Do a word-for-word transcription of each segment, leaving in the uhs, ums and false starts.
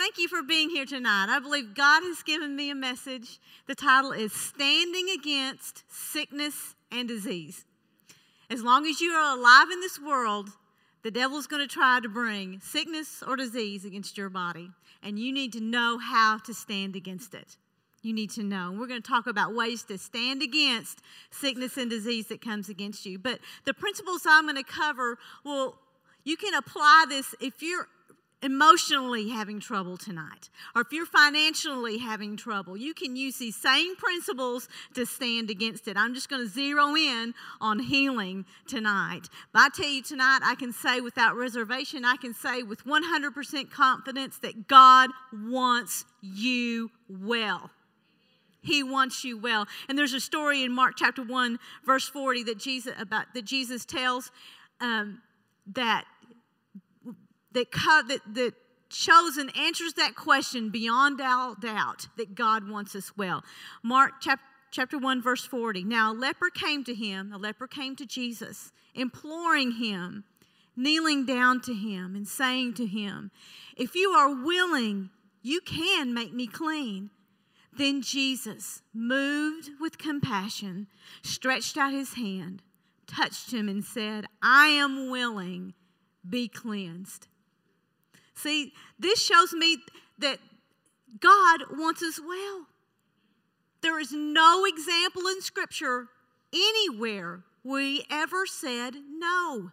Thank you for being here tonight. I believe God has given me a message. The title is Standing Against Sickness and Disease. As long as you are alive in this world, the devil's going to try to bring sickness or disease against your body, and you need to know how to stand against it. You need to know. We're going to talk about ways to stand against sickness and disease that comes against you. But the principles I'm going to cover, well, you can apply this if you're emotionally having trouble tonight, or if you're financially having trouble. You can use these same principles to stand against it. I'm just going to zero in on healing tonight. But I tell you tonight, I can say without reservation, I can say with one hundred percent confidence that God wants you well. He wants you well. And there's a story in Mark chapter one, verse forty that Jesus about that Jesus tells um, that that, that that shows and answers that question beyond all doubt that God wants us well. Mark chapter chapter one, verse forty. Now a leper came to him. A leper came to Jesus, imploring him, kneeling down to him, and saying to him, "If you are willing, you can make me clean." Then Jesus, moved with compassion, stretched out his hand, touched him, and said, "I am willing, be cleansed." See, this shows me that God wants us well. There is no example in Scripture anywhere where He ever said no.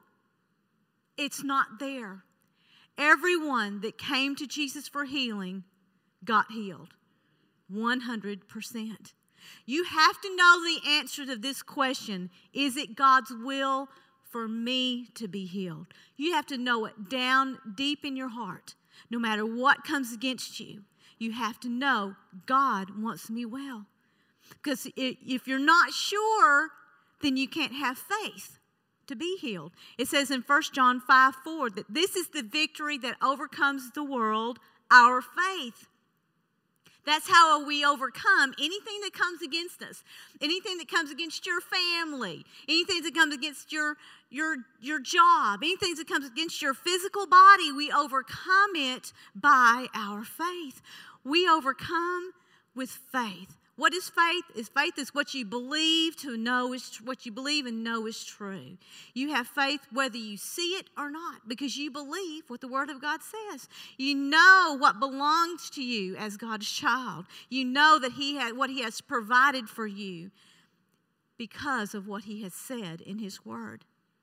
It's not there. Everyone that came to Jesus for healing got healed. one hundred percent. You have to know the answer to this question. Is it God's will for me to be healed? You have to know it down deep in your heart. No matter what comes against you, you have to know God wants me well. Because if you're not sure, then you can't have faith to be healed. It says in First John five four that this is the victory that overcomes the world, our faith. That's how we overcome anything that comes against us. Anything that comes against your family. Anything that comes against your, your, your job. Anything that comes against your physical body. We overcome it by our faith. We overcome with faith. What is faith? Is faith is what you believe to know is what you believe and know is true. You have faith whether you see it or not, because you believe what the Word of God says. You know what belongs to you as God's child. You know that He had what He has provided for you because of what He has said in His Word.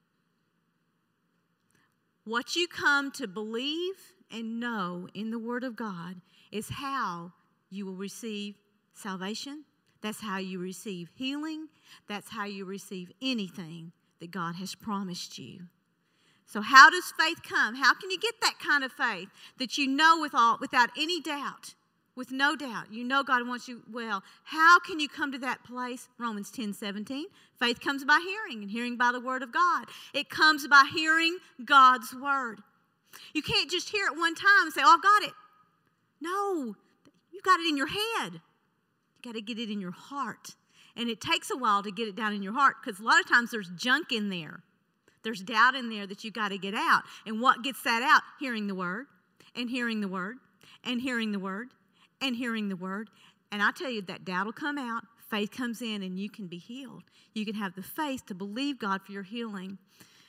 What you come to believe and know in the Word of God is how you will receive salvation. That's how you receive healing. That's how you receive anything that God has promised you. So how does faith come? How can you get that kind of faith that you know with all, without any doubt, with no doubt, you know God wants you well? How can you come to that place? Romans ten seventeen. Faith comes by hearing, and hearing by the Word of God. It comes by hearing God's Word. You can't just hear it one time and say, "Oh, I've got it." No, you got it in your head. You got to get it in your heart. And it takes a while to get it down in your heart, because a lot of times there's junk in there. There's doubt in there that you got to get out. And what gets that out? Hearing the Word, and hearing the Word, and hearing the Word, and hearing the Word. And I tell you, that doubt will come out. Faith comes in, and you can be healed. You can have the faith to believe God for your healing.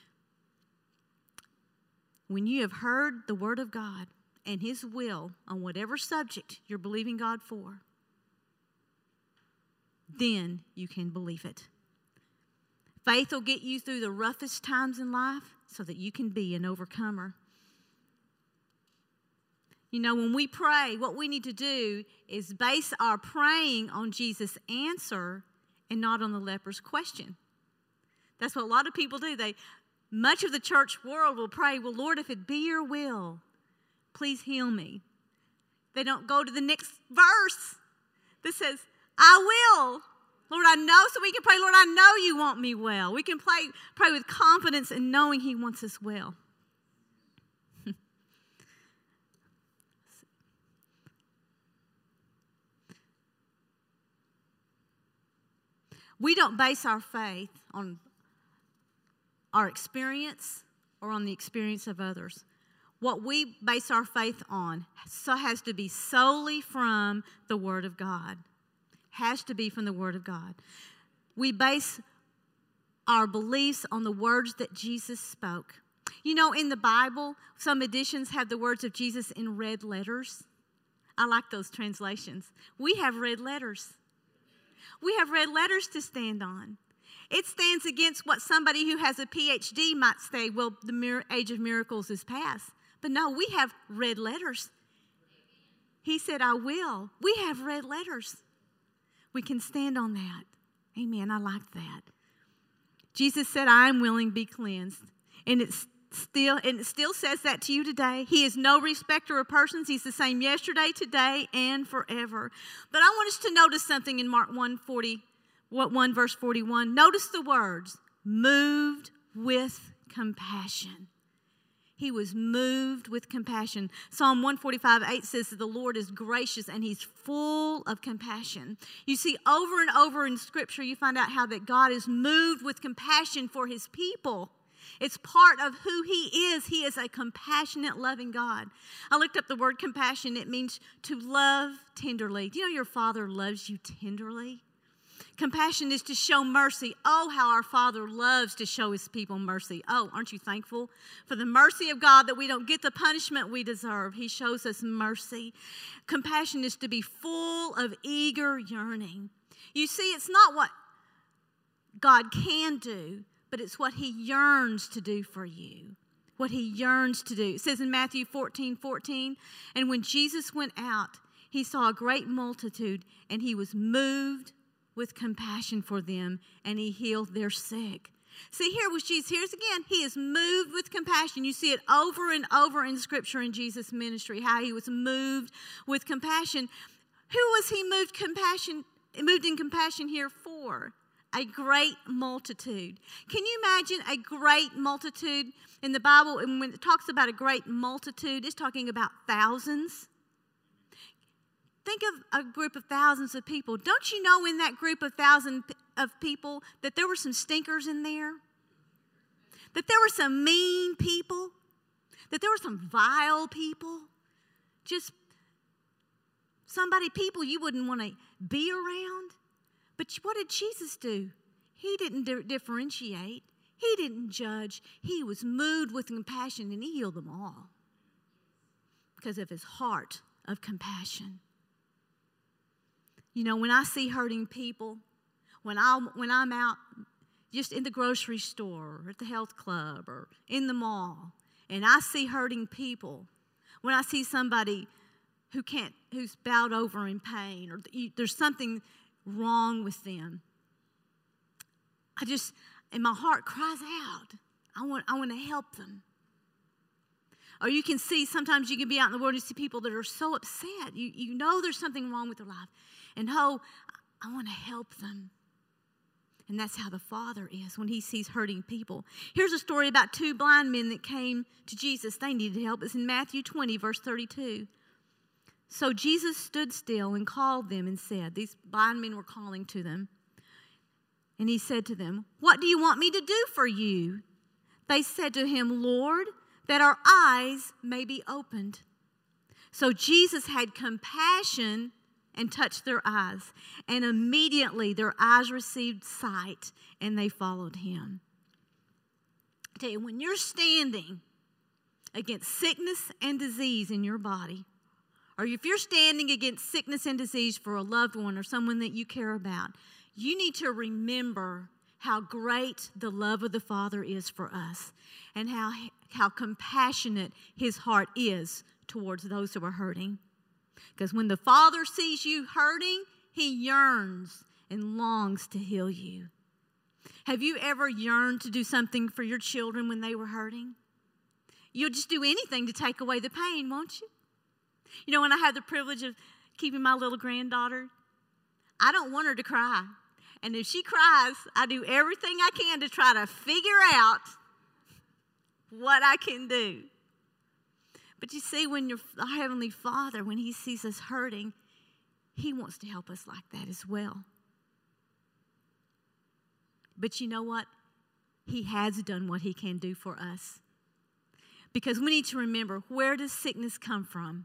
When you have heard the Word of God and His will on whatever subject you're believing God for, then you can believe it. Faith will get you through the roughest times in life so that you can be an overcomer. You know, when we pray, what we need to do is base our praying on Jesus' answer and not on the leper's question. That's what a lot of people do. They, much of the church world will pray, "Well, Lord, if it be your will, please heal me." They don't go to the next verse that says, "I will. Lord, I know." So we can pray, "Lord, I know you want me well." We can pray, pray with confidence in knowing He wants us well. We don't base our faith on our experience or on the experience of others. what we base our faith on so has to be solely from the Word of God. Has to be from the Word of God. We base our beliefs on the words that Jesus spoke. You know, in the Bible, some editions have the words of Jesus in red letters. I like those translations. We have red letters. We have red letters to stand on. It stands against what somebody who has a P H D might say, well, the mir- age of miracles is past. But no, we have red letters. He said, I will. We have red letters. We can stand on that. Amen. I like that. Jesus said, I am willing to be cleansed. And it's still, and it still says that to you today. He is no respecter of persons. He's the same yesterday, today, and forever. But I want us to notice something in Mark one forty, what one verse forty-one. Notice the words, moved with compassion. He was moved with compassion. Psalm one forty-five eight says that the Lord is gracious and He's full of compassion. You see, over and over in Scripture, you find out how that God is moved with compassion for His people. It's part of who He is. He is a compassionate, loving God. I looked up the word compassion. It means to love tenderly. Do you know your Father loves you tenderly? Compassion is to show mercy. Oh, how our Father loves to show His people mercy. Oh, aren't you thankful for the mercy of God that we don't get the punishment we deserve? He shows us mercy. Compassion is to be full of eager yearning. You see, it's not what God can do, but it's what He yearns to do for you. What He yearns to do. It says in Matthew fourteen fourteen, and when Jesus went out, He saw a great multitude, and He was moved with compassion for them, and He healed their sick. See, here was Jesus. Here's again, He is moved with compassion. You see it over and over in Scripture in Jesus' ministry, how He was moved with compassion. Who was He moved compassion, moved in compassion here for? A great multitude. Can you imagine a great multitude in the Bible? And when it talks about a great multitude, it's talking about thousands. Think of a group of thousands of people. Don't you know in that group of thousands of people that there were some stinkers in there? That there were some mean people? That there were some vile people? Just somebody, people you wouldn't want to be around? But what did Jesus do? He didn't di- differentiate. He didn't judge. He was moved with compassion, and He healed them all because of His heart of compassion. You know, when I see hurting people, when, I, when I'm out just in the grocery store or at the health club or in the mall, and I see hurting people, when I see somebody who can't, who's bowed over in pain or there's something wrong with them, I just, and my heart cries out, I want, I want to help them. Or you can see, sometimes you can be out in the world and see people that are so upset. You, you know there's something wrong with their life. And oh, I want to help them. And that's how the Father is when He sees hurting people. Here's a story about two blind men that came to Jesus. They needed help. It's in Matthew twenty, verse thirty-two. So Jesus stood still and called them and said, these blind men were calling to them. And He said to them, what do you want me to do for you? They said to Him, Lord, that our eyes may be opened. So Jesus had compassion and touched their eyes. And immediately their eyes received sight, and they followed Him. I tell you, when you're standing against sickness and disease in your body, or if you're standing against sickness and disease for a loved one or someone that you care about, you need to remember how great the love of the Father is for us and how, how compassionate His heart is towards those who are hurting. Because when the Father sees you hurting, He yearns and longs to heal you. Have you ever yearned to do something for your children when they were hurting? You'll just do anything to take away the pain, won't you? You know, when I have the privilege of keeping my little granddaughter, I don't want her to cry. And if she cries, I do everything I can to try to figure out what I can do. But you see, when your our Heavenly Father, when He sees us hurting, He wants to help us like that as well. But you know what? He has done what He can do for us. Because we need to remember, where does sickness come from?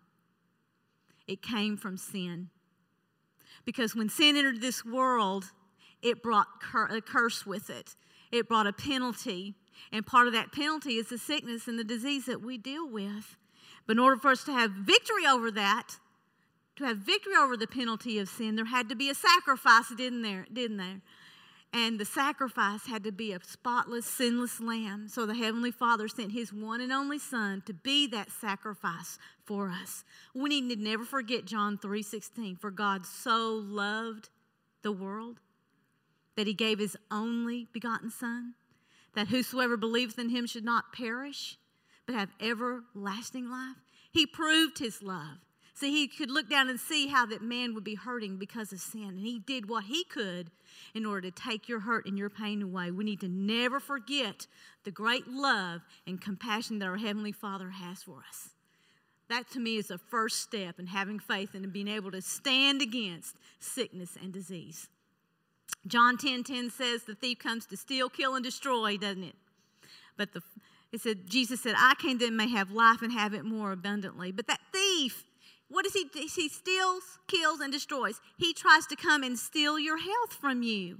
It came from sin. Because when sin entered this world, it brought a curse with it. It brought a penalty. And part of that penalty is the sickness and the disease that we deal with. But in order for us to have victory over that, to have victory over the penalty of sin, there had to be a sacrifice, didn't there? Didn't there? And the sacrifice had to be a spotless, sinless lamb. So the Heavenly Father sent His one and only Son to be that sacrifice for us. We need to never forget John three sixteen. For God so loved the world that He gave His only begotten Son, that whosoever believes in Him should not perish, but have everlasting life. He proved His love. See, He could look down and see how that man would be hurting because of sin. And He did what He could in order to take your hurt and your pain away. We need to never forget the great love and compassion that our Heavenly Father has for us. That to me is the first step in having faith and in being able to stand against sickness and disease. John ten ten says the thief comes to steal, kill, and destroy, doesn't it? But the, it said, Jesus said, I came that they may have life and have it more abundantly. But that thief, what does he do? He steals, kills, and destroys. He tries to come and steal your health from you.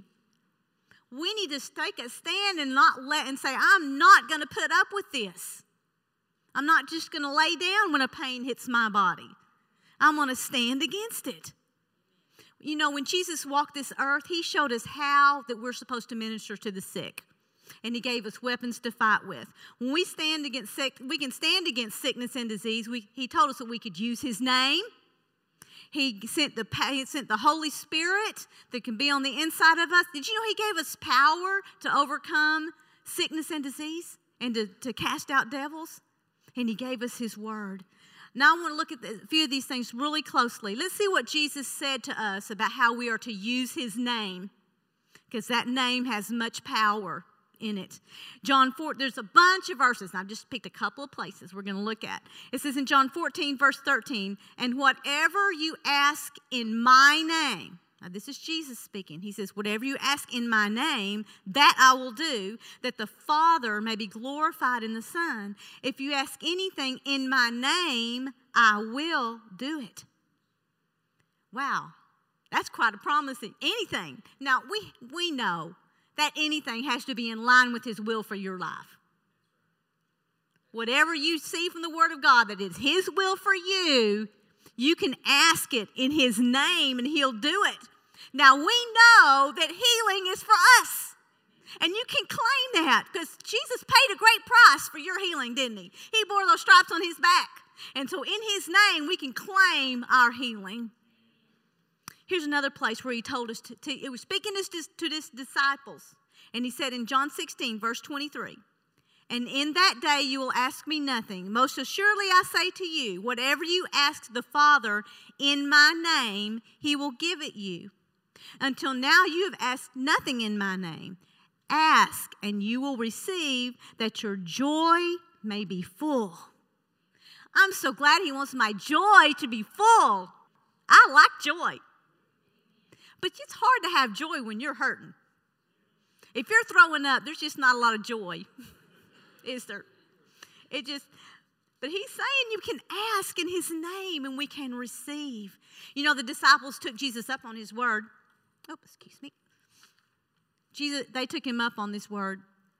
We need to take a stand and not let and say, I'm not going to put up with this. I'm not just going to lay down when a pain hits my body. I'm going to stand against it. You know, when Jesus walked this earth, He showed us how that we're supposed to minister to the sick. And He gave us weapons to fight with. When we stand against sick, we can stand against sickness and disease. We, he told us that we could use His name. He sent the he sent the Holy Spirit that can be on the inside of us. Did you know He gave us power to overcome sickness and disease and to, to cast out devils? And He gave us His word. Now I want to look at a few of these things really closely. Let's see what Jesus said to us about how we are to use His name, because that name has much power in it. John four, there's a bunch of verses. I've just picked a couple of places we're going to look at. It says in John fourteen, verse thirteen, and whatever you ask in my name. Now this is Jesus speaking. He says, whatever you ask in my name, that I will do, that the Father may be glorified in the Son. If you ask anything in my name, I will do it. Wow, that's quite a promise. Anything. Now we we know that anything has to be in line with His will for your life. Whatever you see from the Word of God that is His will for you, you can ask it in His name and He'll do it. Now we know that healing is for us. And you can claim that because Jesus paid a great price for your healing, didn't He? He bore those stripes on His back. And so in His name, we can claim our healing. Here's another place where He told us to, to He was speaking this to, to His disciples. And He said in John sixteen, verse twenty-three, and in that day you will ask me nothing. Most assuredly I say to you, whatever you ask the Father in my name, He will give it you. Until now you have asked nothing in my name. Ask and you will receive, that your joy may be full. I'm so glad He wants my joy to be full. I like joy. But it's hard to have joy when you're hurting. If you're throwing up, there's just not a lot of joy, is there? It just, but He's saying you can ask in His name and we can receive. You know, the disciples took Jesus up on His word. Oh, excuse me. Jesus, they took Him up on this word.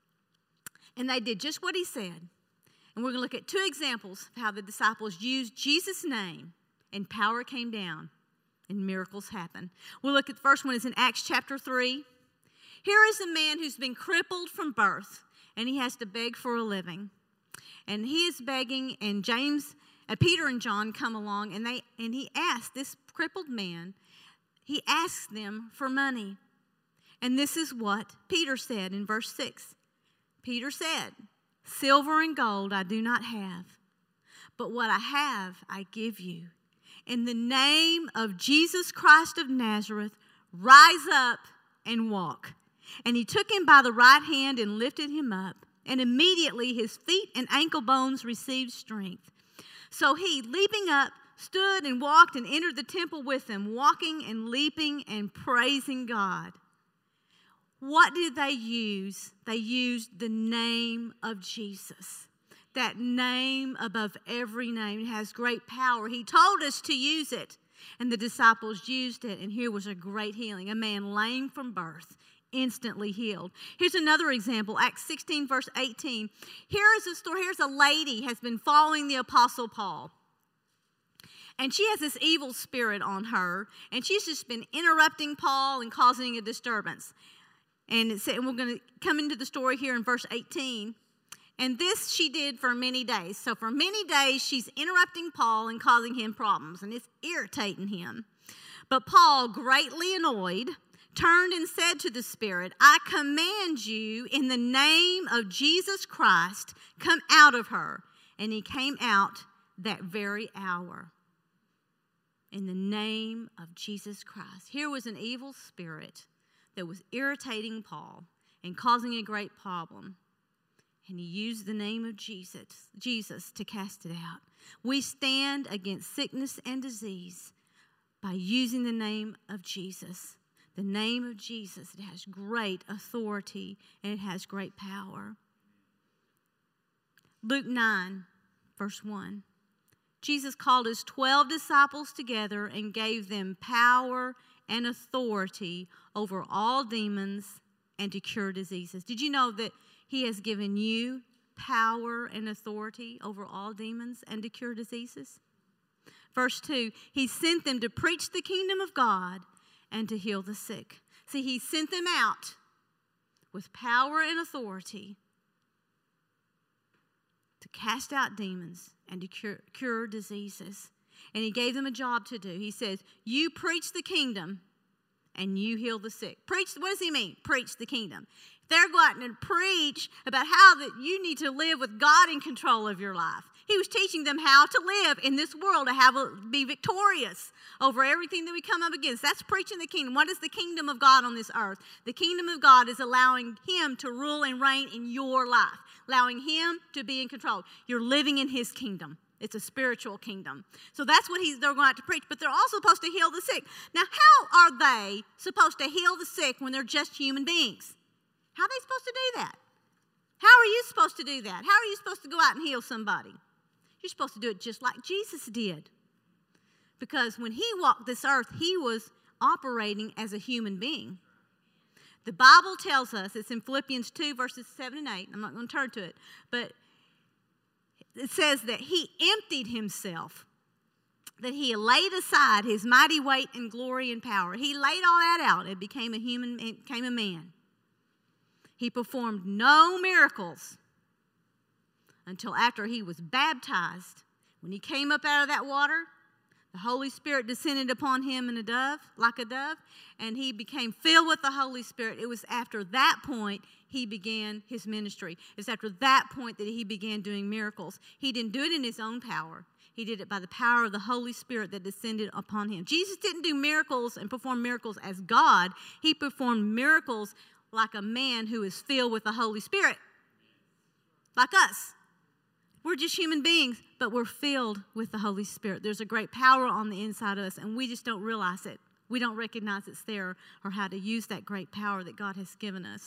And they did just what He said. And we're going to look at two examples of how the disciples used Jesus' name and power came down. And miracles happen. We'll look at the first one is in Acts chapter three. Here is a man who's been crippled from birth, and he has to beg for a living. And he is begging, and James, uh, Peter and John come along, and they and he asked this crippled man, he asks them for money. And this is what Peter said in verse six. Peter said, silver and gold I do not have, but what I have I give you. In the name of Jesus Christ of Nazareth, rise up and walk. And he took him by the right hand and lifted him up. And immediately his feet and ankle bones received strength. So he, leaping up, stood and walked and entered the temple with them, walking and leaping and praising God. What did they use? They used the name of Jesus. that name above every name. It has great power. He told us to use it, and the disciples used it, and here was a great healing. A man lame from birth, instantly healed. Here's another example, Acts sixteen, verse eighteen. Here is a story. Here's a lady has been following the Apostle Paul. And she has this evil spirit on her, and she's just been interrupting Paul and causing a disturbance. And, it's, and we're going to come into the story here in verse eighteen. And this she did for many days. So for many days, she's interrupting Paul and causing him problems, and it's irritating him. But Paul, greatly annoyed, turned and said to the spirit, I command you in the name of Jesus Christ, come out of her. And he came out that very hour. In the name of Jesus Christ. Here was an evil spirit that was irritating Paul and causing a great problem. And he used the name of Jesus, Jesus to cast it out. We stand against sickness and disease by using the name of Jesus. The name of Jesus, it has great authority and it has great power. Luke nine, verse one. Jesus called his twelve disciples together and gave them power and authority over all demons and to cure diseases. Did you know that he has given you power and authority over all demons and to cure diseases? Verse two, he sent them to preach the kingdom of God and to heal the sick. See, he sent them out with power and authority to cast out demons and to cure, cure diseases. And he gave them a job to do. He says, you preach the kingdom and you heal the sick. Preach, what does he mean? Preach the kingdom. They're going to preach about how that you need to live with God in control of your life. He was teaching them how to live in this world, to have a, be victorious over everything that we come up against. That's preaching the kingdom. What is the kingdom of God on this earth? The kingdom of God is allowing him to rule and reign in your life, allowing him to be in control. You're living in his kingdom. It's a spiritual kingdom. So that's what he's, they're going to have to preach. But they're also supposed to heal the sick. Now, how are they supposed to heal the sick when they're just human beings? How are they supposed to do that? How are you supposed to do that? How are you supposed to go out and heal somebody? You're supposed to do it just like Jesus did. Because when he walked this earth, he was operating as a human being. The Bible tells us, it's in Philippians two, verses seven and eight. I'm not going to turn to it. But it says that he emptied himself, that he laid aside his mighty weight and glory and power. He laid all that out and became a human, became a man. He performed no miracles until after he was baptized. When he came up out of that water, the Holy Spirit descended upon him in a dove, like a dove, and he became filled with the Holy Spirit. It was after that point he began his ministry. It's after that point that he began doing miracles. He didn't do it in his own power. He did it by the power of the Holy Spirit that descended upon him. Jesus didn't do miracles and perform miracles as God. He performed miracles like a man who is filled with the Holy Spirit, like us. We're just human beings, but we're filled with the Holy Spirit. There's a great power on the inside of us, and we just don't realize it. We don't recognize it's there or how to use that great power that God has given us.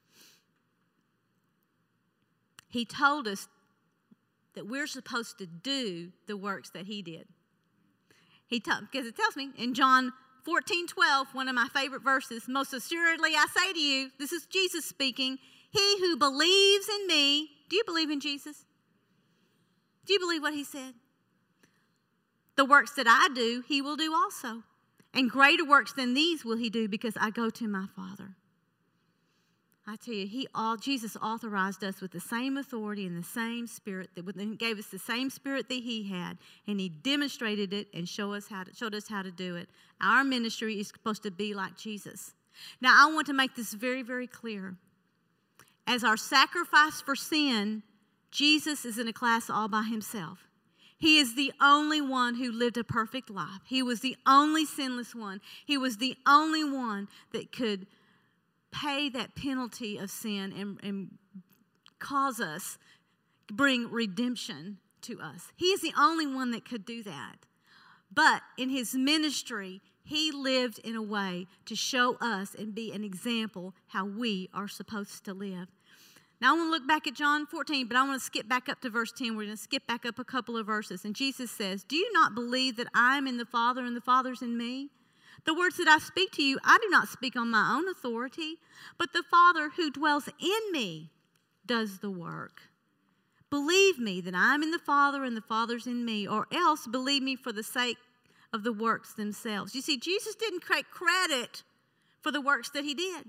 He told us that we're supposed to do the works that he did. He told, because it tells me in John fourteen twelve, one of my favorite verses, most assuredly I say to you, this is Jesus speaking, he who believes in me, do you believe in Jesus? Do you believe what he said? The works that I do, he will do also. And greater works than these will he do because I go to my Father. I tell you, he all Jesus authorized us with the same authority and the same spirit that he gave us the same spirit that he had, and he demonstrated it and showed us how to showed us how to do it. Our ministry is supposed to be like Jesus. Now, I want to make this very, very clear. As our sacrifice for sin, Jesus is in a class all by himself. He is the only one who lived a perfect life. He was the only sinless one. He was the only one that could pay that penalty of sin and, and cause us, bring redemption to us. He is the only one that could do that. But in his ministry, he lived in a way to show us and be an example how we are supposed to live. Now, I want to look back at John fourteen, but I want to skip back up to verse ten. We're going to skip back up a couple of verses. And Jesus says, do you not believe that I am in the Father and the Father's in me? The words that I speak to you, I do not speak on my own authority, but the Father who dwells in me does the work. Believe me that I am in the Father and the Father's in me, or else believe me for the sake of the works themselves. You see, Jesus didn't take credit for the works that he did.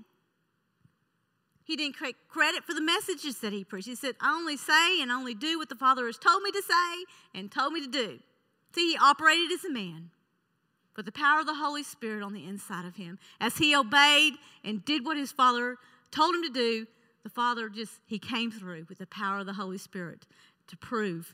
He didn't take credit for the messages that he preached. He said, I only say and only do what the Father has told me to say and told me to do. See, he operated as a man with the power of the Holy Spirit on the inside of him. As he obeyed and did what his Father told him to do, the Father just, he came through with the power of the Holy Spirit to prove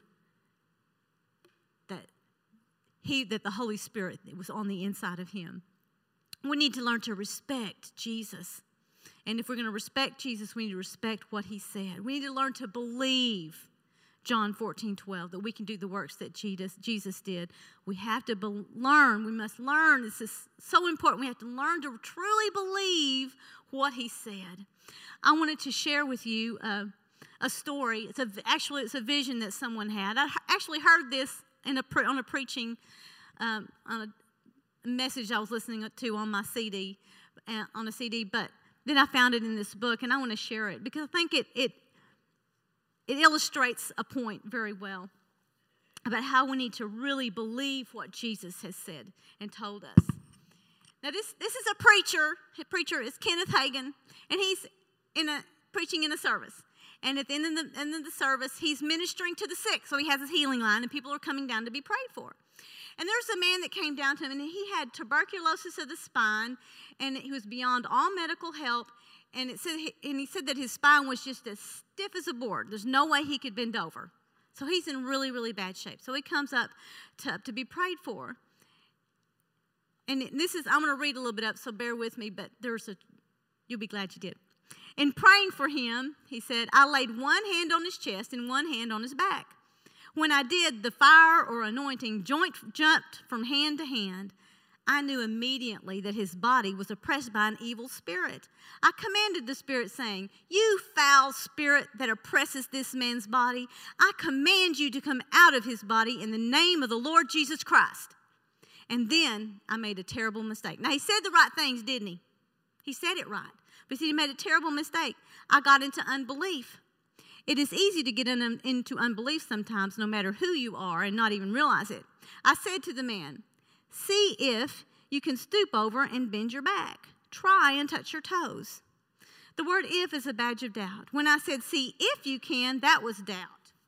that he, that the Holy Spirit was on the inside of him. We need to learn to respect Jesus. And if we're going to respect Jesus, we need to respect what he said. We need to learn to believe John fourteen twelve, that we can do the works that Jesus, Jesus did. We have to be, learn. We must learn. This is so important. We have to learn to truly believe what he said. I wanted to share with you uh, a story. It's a, actually, it's a vision that someone had. I actually heard this in a pre, on a preaching, um, on a message I was listening to on my C D, uh, on a C D, but then I found it in this book, and I want to share it because I think it, it, it illustrates a point very well about how we need to really believe what Jesus has said and told us. Now, this, this is a preacher. The preacher is Kenneth Hagin, and he's in a preaching in a service. And at the end of the, end of the service, he's ministering to the sick. So he has his healing line, and people are coming down to be prayed for. And there's a man that came down to him, and he had tuberculosis of the spine, and he was beyond all medical help. And it said, and he said that his spine was just as stiff as a board. There's no way he could bend over. So he's in really, really bad shape. So he comes up to, to be prayed for. And this is, I'm going to read a little bit up, so bear with me, but there's a, you'll be glad you did. In praying for him, he said, I laid one hand on his chest and one hand on his back. When I did, the fire or anointing joint jumped from hand to hand. I knew immediately that his body was oppressed by an evil spirit. I commanded the spirit, saying, you foul spirit that oppresses this man's body, I command you to come out of his body in the name of the Lord Jesus Christ. And then I made a terrible mistake. Now, he said the right things, didn't he? He said it right. But see, he made a terrible mistake. I got into unbelief. It is easy to get in, into unbelief sometimes, no matter who you are, and not even realize it. I said to the man, see if you can stoop over and bend your back. Try and touch your toes. The word if is a badge of doubt. When I said, see if you can, that was doubt.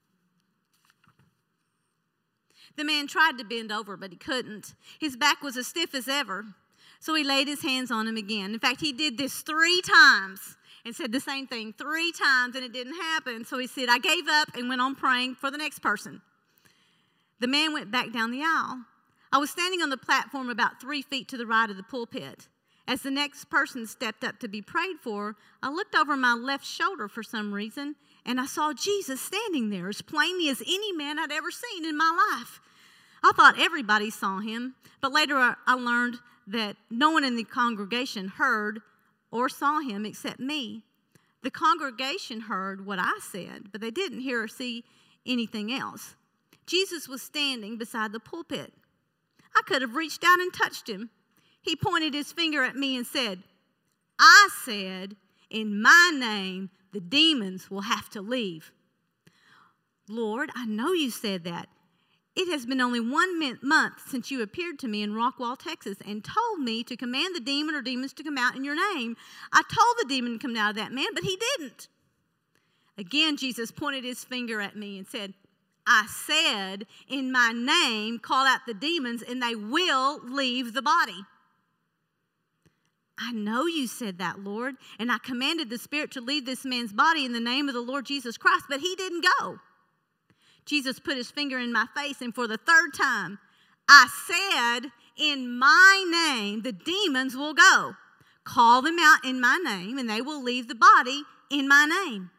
The man tried to bend over, but he couldn't. His back was as stiff as ever. So he laid his hands on him again. In fact, he did this three times and said the same thing three times, and it didn't happen. So he said, I gave up and went on praying for the next person. The man went back down the aisle. I was standing on the platform about three feet to the right of the pulpit. As the next person stepped up to be prayed for, I looked over my left shoulder for some reason, and I saw Jesus standing there as plainly as any man I'd ever seen in my life. I thought everybody saw him, but later I learned that no one in the congregation heard or saw him except me. The congregation heard what I said, but they didn't hear or see anything else. Jesus was standing beside the pulpit. I could have reached out and touched him. He pointed his finger at me and said, I said, in my name, the demons will have to leave. Lord, I know you said that. It has been only one month since you appeared to me in Rockwall, Texas, and told me to command the demon or demons to come out in your name. I told the demon to come out of that man, but he didn't. Again, Jesus pointed his finger at me and said, I said, in my name, call out the demons, and they will leave the body. I know you said that, Lord, and I commanded the spirit to leave this man's body in the name of the Lord Jesus Christ, but he didn't go. Jesus put his finger in my face, and for the third time, I said, in my name, the demons will go. Call them out in my name, and they will leave the body in my name.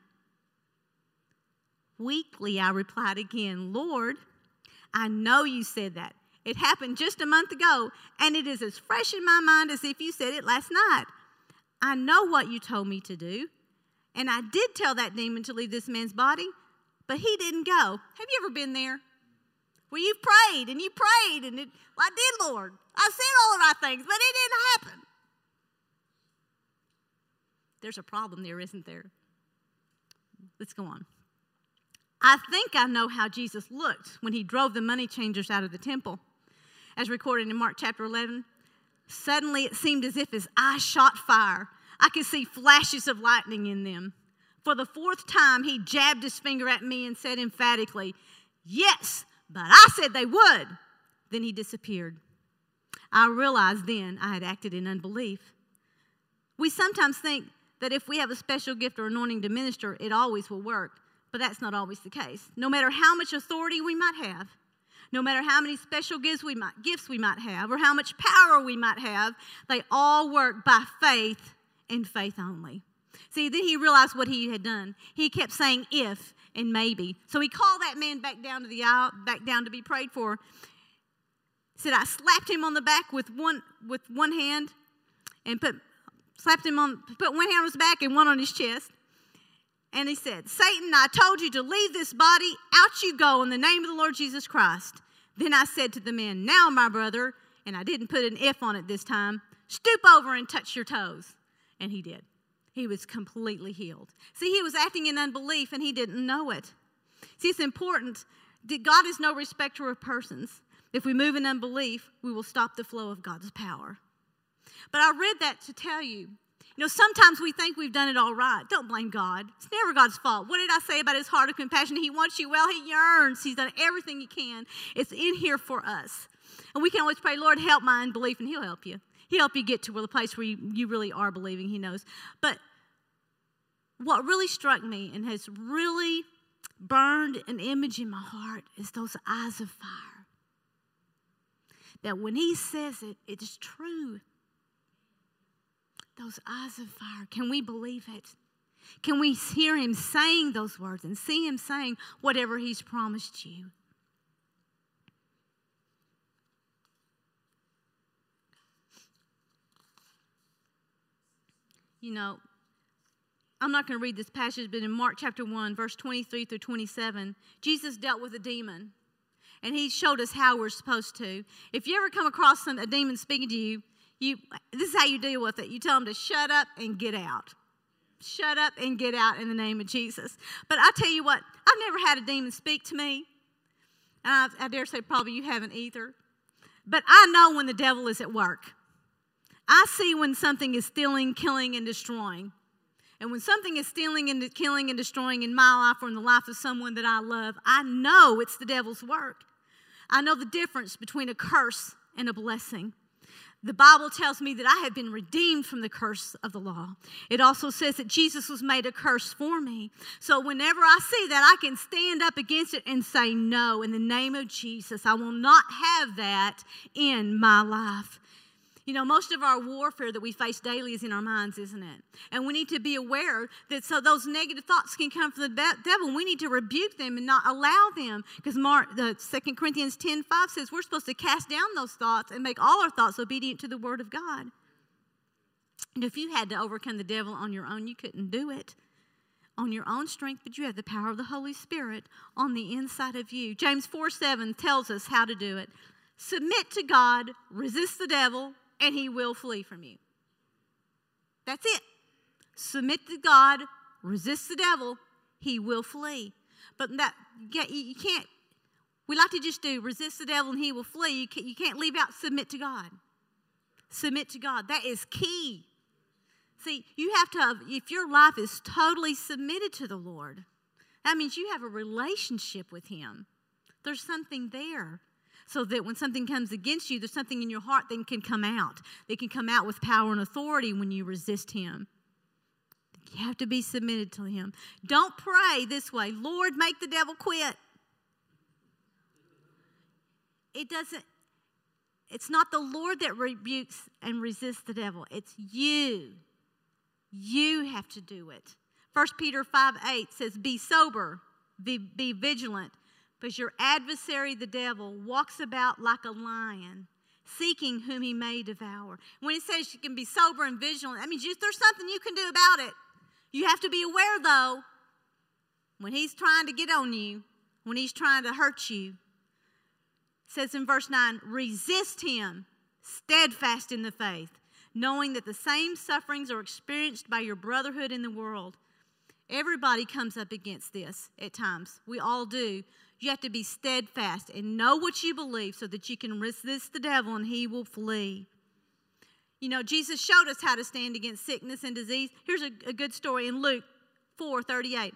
Weakly, I replied again, Lord, I know you said that. It happened just a month ago, and it is as fresh in my mind as if you said it last night. I know what you told me to do, And I did tell that demon to leave this man's body, but he didn't go. Have you ever been there? Where you've prayed and you prayed and it, well, I did, Lord. I said all the right things, but it didn't happen. There's a problem there, isn't there? Let's go on. I think I know how Jesus looked when he drove the money changers out of the temple. As recorded in Mark chapter eleven, suddenly it seemed as if his eyes shot fire. I could see flashes of lightning in them. For the fourth time, he jabbed his finger at me and said emphatically, "Yes, but I said they would." Then he disappeared. I realized then I had acted in unbelief. We sometimes think that if we have a special gift or anointing to minister, it always will work. But that's not always the case. No matter how much authority we might have, no matter how many special gifts we might, gifts we might have, or how much power we might have, they all work by faith and faith only. See, then he realized what he had done. He kept saying if and maybe. So he called that man back down to the aisle, back down to be prayed for. He said, I slapped him on the back with one with one hand and put slapped him on, put one hand on his back and one on his chest. And he said, Satan, I told you to leave this body. Out you go in the name of the Lord Jesus Christ. Then I said to the man, now, my brother, and I didn't put an if on it this time, stoop over and touch your toes. And he did. He was completely healed. See, he was acting in unbelief and he didn't know it. See, it's important. God is no respecter of persons. If we move in unbelief, we will stop the flow of God's power. But I read that to tell you, you know, sometimes we think we've done it all right. Don't blame God. It's never God's fault. What did I say about his heart of compassion? He wants you well. He yearns. He's done everything he can. It's in here for us. And we can always pray, Lord, help my unbelief, and he'll help you. He'll help you get to the place where you, you really are believing. He knows. But what really struck me and has really burned an image in my heart is those eyes of fire. That when he says it, it's true. Those eyes of fire. Can we believe it? Can we hear him saying those words and see him saying whatever he's promised you? You know, I'm not going to read this passage, but in Mark chapter one, verse twenty-three through twenty-seven, Jesus dealt with a demon, and he showed us how we're supposed to. If you ever come across some, a demon speaking to you, You, this is how you deal with it. You tell them to shut up and get out. Shut up and get out in the name of Jesus. But I tell you what, I've never had a demon speak to me. And I, I dare say probably you haven't either. But I know when the devil is at work. I see when something is stealing, killing, and destroying. And when something is stealing and killing and destroying in my life or in the life of someone that I love, I know it's the devil's work. I know the difference between a curse and a blessing. The Bible tells me that I have been redeemed from the curse of the law. It also says that Jesus was made a curse for me. So whenever I see that, I can stand up against it and say, no, in the name of Jesus, I will not have that in my life. You know, most of our warfare that we face daily is in our minds, isn't it? And we need to be aware that so those negative thoughts can come from the devil. We need to rebuke them and not allow them. Because Mark, the Second Corinthians ten five says we're supposed to cast down those thoughts and make all our thoughts obedient to the Word of God. And if you had to overcome the devil on your own, you couldn't do it on your own strength, but you have the power of the Holy Spirit on the inside of you. James four seven tells us how to do it. Submit to God, resist the devil, and he will flee from you. That's it. Submit to God, resist the devil, he will flee. But that you can't, we like to just do resist the devil and he will flee. You can't, you can't leave out submit to God. Submit to God. That is key. See, you have to have, if your life is totally submitted to the Lord, that means you have a relationship with him. There's something there. So that when something comes against you, there's something in your heart that can come out. They can come out with power and authority when you resist him. You have to be submitted to him. Don't pray this way, Lord, make the devil quit. It doesn't, it's not the Lord that rebukes and resists the devil. It's you. You have to do it. First Peter five eight says, be sober, be, be vigilant. Because your adversary, the devil, walks about like a lion, seeking whom he may devour. When it says you can be sober and vigilant, that means you, there's something you can do about it. You have to be aware, though, when he's trying to get on you, when he's trying to hurt you. It says in verse nine, resist him, steadfast in the faith, knowing that the same sufferings are experienced by your brotherhood in the world. Everybody comes up against this at times. We all do. You have to be steadfast and know what you believe so that you can resist the devil and he will flee. You know, Jesus showed us how to stand against sickness and disease. Here's a, a good story in Luke four thirty-eight.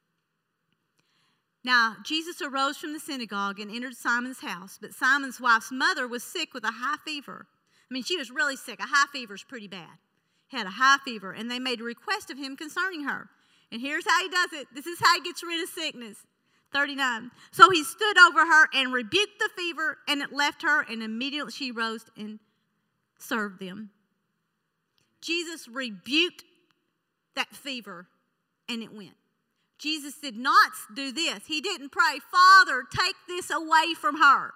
Now, Jesus arose from the synagogue and entered Simon's house, but Simon's wife's mother was sick with a high fever. I mean, she was really sick. A high fever is pretty bad. Had a high fever, and they made a request of him concerning her. And here's how he does it. This is how he gets rid of sickness. thirty-nine. So he stood over her and rebuked the fever, and it left her, and immediately she rose and served them. Jesus rebuked that fever, and it went. Jesus did not do this. He didn't pray, Father, take this away from her.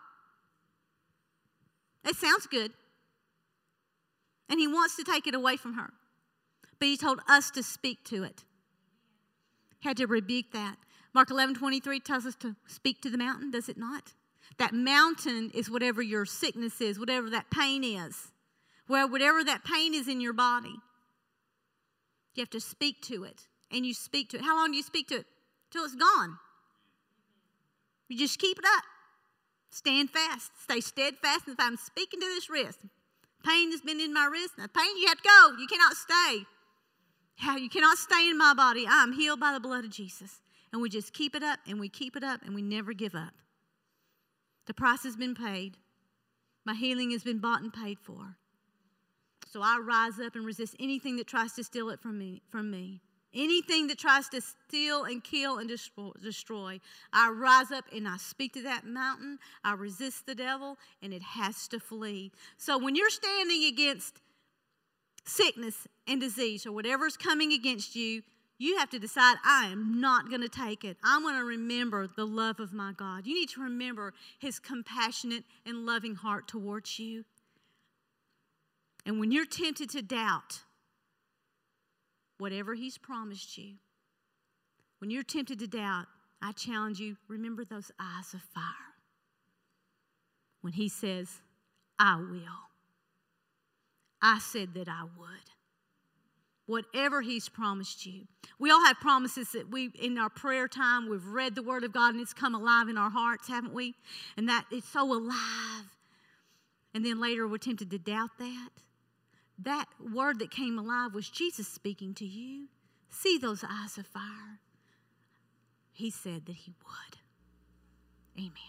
It sounds good. And he wants to take it away from her. But he told us to speak to it. Had to rebuke that. Mark eleven twenty-three tells us to speak to the mountain, does it not? That mountain is whatever your sickness is, whatever that pain is. Well, whatever that pain is in your body. You have to speak to it. And you speak to it. How long do you speak to it? Till it's gone. You just keep it up. Stand fast. Stay steadfast. And if I'm speaking to this wrist, pain has been in my wrist. Now, pain, you have to go. You cannot stay. You cannot stay in my body. I'm healed by the blood of Jesus. And we just keep it up, and we keep it up, and we never give up. The price has been paid. My healing has been bought and paid for. So I rise up and resist anything that tries to steal it from me. From me. Anything that tries to steal and kill and destroy. I rise up and I speak to that mountain. I resist the devil, and it has to flee. So when you're standing against sickness and disease or whatever's coming against you, you have to decide, I am not going to take it. I'm going to remember the love of my God. You need to remember his compassionate and loving heart towards you. And when you're tempted to doubt whatever he's promised you, when you're tempted to doubt, I challenge you, remember those eyes of fire. When he says, I will. I said that I would. Whatever he's promised you. We all have promises that we, in our prayer time, we've read the word of God and it's come alive in our hearts, haven't we? And that it's so alive. And then later we're tempted to doubt that. That word that came alive was Jesus speaking to you. See those eyes of fire. He said that he would. Amen.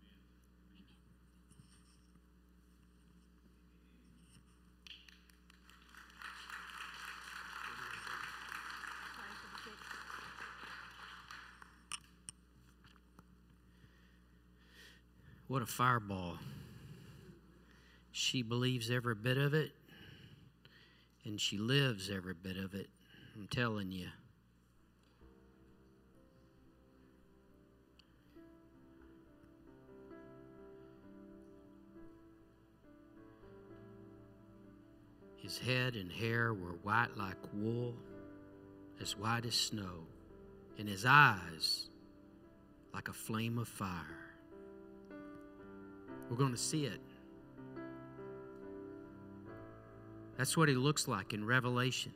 What a fireball. She believes every bit of it, and she lives every bit of it. I'm telling you. His head and hair were white like wool, as white as snow, and his eyes like a flame of fire. We're going to see it. That's what he looks like in Revelation.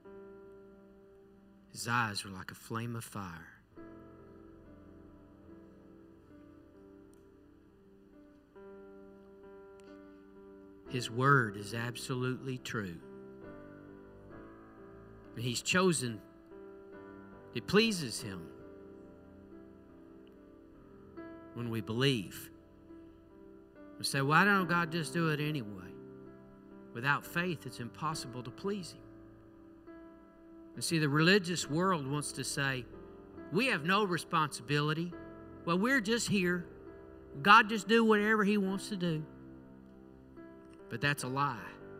His eyes were like a flame of fire. His word is absolutely true. And he's chosen, it pleases him when we believe. We say, why don't God just do it anyway? Without faith, it's impossible to please him. And see, the religious world wants to say, we have no responsibility. Well, we're just here. God just do whatever he wants to do. But that's a lie.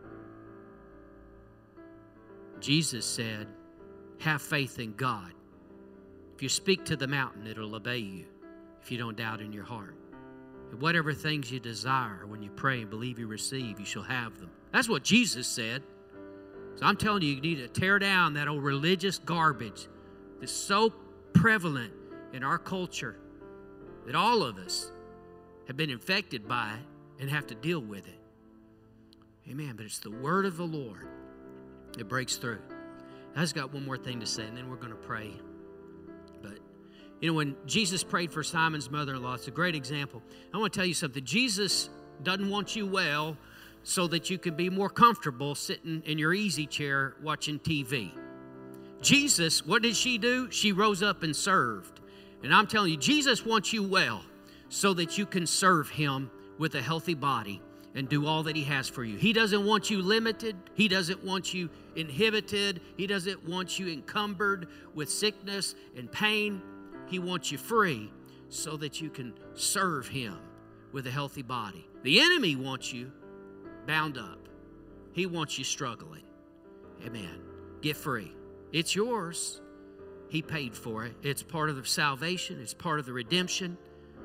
Jesus said, have faith in God. If you speak to the mountain, it'll obey you if you don't doubt in your heart. And whatever things you desire, when you pray and believe you receive, you shall have them. That's what Jesus said. So I'm telling you, you need to tear down that old religious garbage that's so prevalent in our culture that all of us have been infected by it and have to deal with it. Amen. But it's the word of the Lord that breaks through. I just got one more thing to say, and then we're going to pray. But, you know, when Jesus prayed for Simon's mother-in-law, it's a great example. I want to tell you something. Jesus doesn't want you well so that you can be more comfortable sitting in your easy chair watching T V. Jesus, what did she do? She rose up and served. And I'm telling you, Jesus wants you well so that you can serve him with a healthy body and do all that he has for you. He doesn't want you limited. He doesn't want you inhibited. He doesn't want you encumbered with sickness and pain. He wants you free so that you can serve him with a healthy body. The enemy wants you bound up. He wants you struggling. Amen. Get free. It's yours. He paid for it. It's part of the salvation. It's part of the redemption.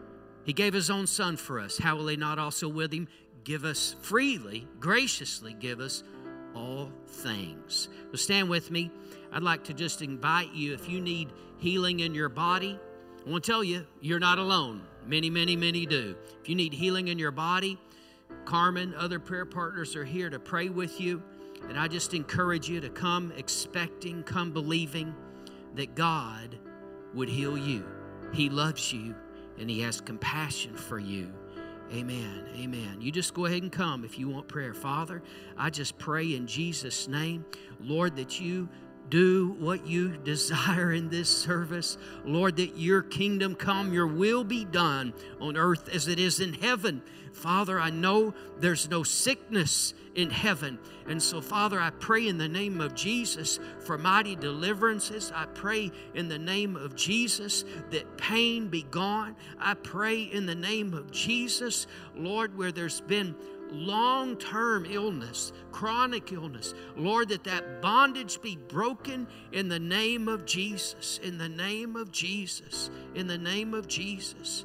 He gave his own son for us. How will he not also with him give us freely, graciously give us all things? So stand with me. I'd like to just invite you, if you need healing in your body, I want to tell you, you're not alone. Many, many, many do. If you need healing in your body, Carmen, other prayer partners are here to pray with you. And I just encourage you to come expecting, come believing that God would heal you. He loves you and he has compassion for you. Amen. Amen. You just go ahead and come if you want prayer. Father, I just pray in Jesus' name, Lord, that you do what you desire in this service. Lord, that your kingdom come, your will be done on earth as it is in heaven. Father, I know there's no sickness in heaven. And so, Father, I pray in the name of Jesus for mighty deliverances. I pray in the name of Jesus that pain be gone. I pray in the name of Jesus, Lord, where there's been long-term illness, chronic illness, Lord, that that bondage be broken in the name of Jesus, in the name of Jesus, in the name of Jesus.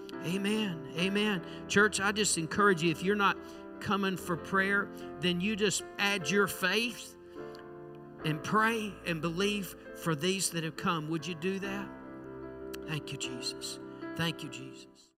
Amen. Amen. Church, I just encourage you, if you're not coming for prayer, then you just add your faith and pray and believe for these that have come. Would you do that? Thank you, Jesus. Thank you, Jesus.